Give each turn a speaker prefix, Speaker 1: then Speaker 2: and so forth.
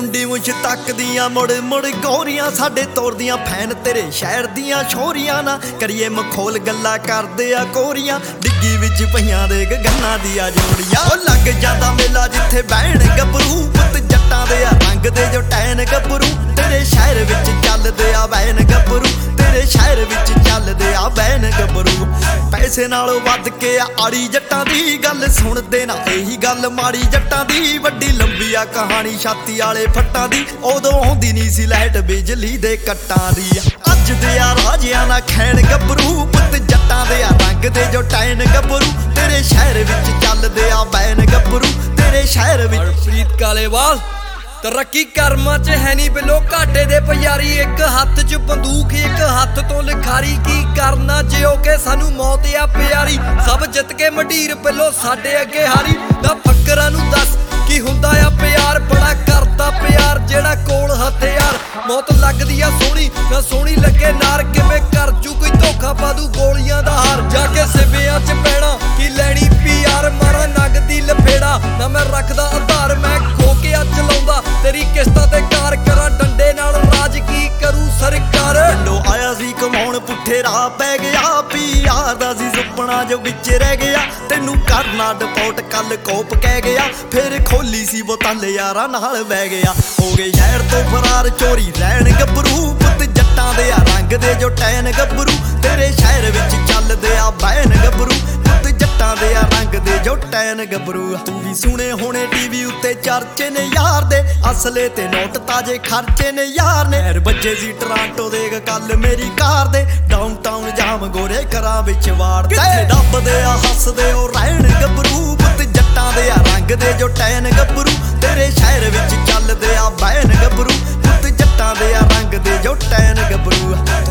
Speaker 1: ਸੁੰਡੀ ਮੁੱਛ ਤੱਕਦੀਆਂ ਮੁੜ ਮੁੜ ਗੋਰੀਆਂ ਸਾਡੇ ਤੋਰਦੀਆਂ ਫੈਨ ਤੇਰੇ ਸ਼ਹਿਰ ਦੀਆਂ ਛੋਰੀਆਂ ਨਾ ਕਰੀਏ ਮਖੌਲ ਗੱਲਾਂ ਕਰਦੇ ਆ ਕੋਰੀਆਂ ਡਿੱਗੀ ਵਿੱਚ ਪਈਆਂ ਦੇ ਗੰਨਾਂ ਦੀਆਂ ਜੋੜੀਆਂ ਉਹ ਲੱਗ ਜਾਂਦਾ ਮੇਲਾ ਜਿੱਥੇ ਬਹਿਣ ਗੱਭਰੂ ਪੁੱਤ ਜੱਟਾਂ ਦੇ ਆ ਰੰਗ ਦੇ ਜੋ ਟੈਨ ਗੱਭਰੂ ਤੇਰੇ ਸ਼ਹਿਰ ਵਿੱਚ ਚੱਲਦੇ ਆ ਬੈਨ ਗੱਭਰੂ ਤੇਰੇ ਸ਼ਹਿਰ ਵਿੱਚ ਚੱਲਦੇ ਆ ਬੈਨ ਗੱਭਰੂ ਪੈਸੇ ਨਾਲੋਂ ਵੱਧ ਕੇ ਆ ਆੜੀ ਜੱਟਾਂ ਦੀ ਗੱਲ ਸੁਣਦੇ ਨਾ ਇਹੀ ਗੱਲ ਮਾੜੀ ਜੱਟਾਂ ਦੀ ਵੱਡੀ ਲੰਬੀ ਆ ਕਹਾਣੀ ਛਾਤੀ ਵਾਲੇ ਫੱਟਾਂ ਦੀ ਉਦੋਂ ਆਉਂਦੀ ਨਹੀਂ ਸੀ ਲਾਈਟ ਬਿਜਲੀ ਦੇ ਕੱਟਾਂ ਦੀ ਅੱਜ ਦੇ ਆ ਰਾਜਿਆਂ ਨਾਲ ਖੈਣ ਗੱਭਰੂ ਪੁੱਤ ਜੱਟਾਂ ਦੇ ਆ ਰੰਗ ਦੇ ਜੋ ਟੈਨ ਗੱਭਰੂ ਤੇਰੇ ਸ਼ਹਿਰ ਵਿੱਚ ਚੱਲਦੇ ਆ ਬੈਨ ਗੱਭਰੂ ਤੇਰੇ ਸ਼ਹਿਰ ਵਿੱਚ
Speaker 2: ਪ੍ਰੀਤ ਕਾਲੇਵਾਲ ਤਰੱਕੀ ਕਰਮਾਂ 'ਚ ਹੈ ਨਹੀਂ ਬਿਲੋ ਘਾਟੇ ਦੇ ਪਿਆਰੀ ਇੱਕ ਹੱਥ 'ਚ ਬੰਦੂਕ ਇੱਕ ਹੱਥ ਤੋਂ ਲਿਖਾਰੀ ਕੀ ਕਰਨਾ ਜਿਉ ਕੇ ਸਾਨੂੰ ਮੌਤ ਆ ਪਿਆਰੀ ਸਭ ਜਿੱਤ ਕੇ ਮੰਡੀਰ ਬਿਲੋ ਸਾਡੇ ਅੱਗੇ ਹਾਰੀ ਨਾ ਫੱਕਰਾਂ ਨੂੰ ਦੱਸ ਕੀ ਹੁੰਦਾ ਆ ਪਿਆਰ ਬੜਾ ਕਰਦਾ ਪਿਆਰ ਜਿਹੜਾ ਕੋਲ ਹਥਿਆਰ ਮੌਤ ਲੱਗਦੀ ਆ ਸੋਹਣੀ ਨਾ ਸੋਹਣੀ ਲੱਗੇ ਨਾਰ ਕਿਵੇਂ ਕਰ ਜੂ ਕੋਈ ਧੋਖਾ ਪਾ ਦੂ ਗੋਲੀਆਂ ਦਾ ਹਾਰ ਜਾ ਕੇ ਸਿਵਿਆਂ 'ਚ ਪੈਣਾ ਕੀ ਲੈਣੀ ਪਿਆਰ ਮਾਰਾ ਨਗ ਦੀ ਲਪੇੜਾ ਨਾ ਮੈਂ ਰੱਖਦਾ ਆਧਾਰ ਮੈਂ ਖੋ ਕੇ ਆ ਚਲਾਉਂਦਾ ਤੇਰੀ ਕਿਸ਼ਤਾਂ ਤੇ ਕਾਰ ਕਰਾਂ ਡੰਡੇ ਨਾਲ ਰਾਜ ਕੀ ਕਰੂ ਸਰਕਾਰ
Speaker 1: ਪਿੰਡੋਂ ਆਇਆ ਸੀ ਕਮਾਉਣ ਪੁੱਠੇ ਰਾਹ ਪੈ ਗਿਆ ਪਿਆਰ ਦਾ ਸੀ ਸੁਪਨਾ ਜੋ ਵਿੱਚ ਰਹਿ ਗਿਆ ਤੈਨੂੰ ਕਰਨਾ ਡਿਪੋਰਟ ਕੱਲ ਕੋਪ ਕਹਿ ਗਿਆ ਫਿਰ ਖੋਲੀ ਸੀ ਬੋਤਲ ਯਾਰਾਂ ਨਾਲ ਬਹਿ ਗਿਆ ਹੋ ਗਏ ਸ਼ਹਿਰ ਤੋਂ ਫਰਾਰ ਚੋਰੀ ਰਹਿਣ ਗੱਭਰੂ ਪੁੱਤ ਜੱਟਾਂ ਦੇ ਆ ਰੰਗ ਦੇ ਜੋ ਟੈਨ ਗੱਭਰੂ ਤੇਰੇ ਸ਼ਹਿਰ ਵਿੱਚ ਚੱਲਦੇ ਆ ਬੈਨ ਗੱਭਰੂ ਪੁੱਤ ਜੱਟਾਂ ਦੇ ਆ ਰੰਗ ਦੇ ਜੋ ਟੈਨ ਗੱਭਰੂ ਤੂੰ ਵੀ ਸੁਣੇ ਹੋਣੇ ਟੀਵੀ ਉੱਤੇ ਚਰਚੇ ਨੇ ਯਾਰ ਦੇ ਅਸਲੇ ਤੇ ਨੋਟ ਤਾਜੇ ਖਰਚੇ ਨੇ ਯਾਰ ਨੇ ਵੱਜੇ ਸੀ ਟਰਾਂਟੋ ਦੇ ਕੱਲ ਮੇਰੀ ਕਾਰ ਦੇ ਡਾਊਨਟਾਊਨ ਜਾਮ ਗੋਰੇ ਘਰਾਂ ਵਿੱਚ ਵਾੜਦੇ ਡੱਬਦੇ ਆ ਹੱਸਦੇ ਉਹ ਰਹਿਣ ਗੱਭਰੂ ਪੁੱਤ ਜੱਟਾਂ ਦੇ ਆ ਰੰਗ ਦੇ ਜੋ ਟੈਨ ਗੱਭਰੂ ਤੇਰੇ ਸ਼ਹਿਰ ਵਿੱਚ ਚੱਲਦੇ ਆ ਬੈਨ ਗੱਭਰੂ ਪੁੱਤ ਜੱਟਾਂ ਦੇ ਆ ਰੰਗ ਦੇ ਜੋ ਟੈਨ ਗੱਭਰੂ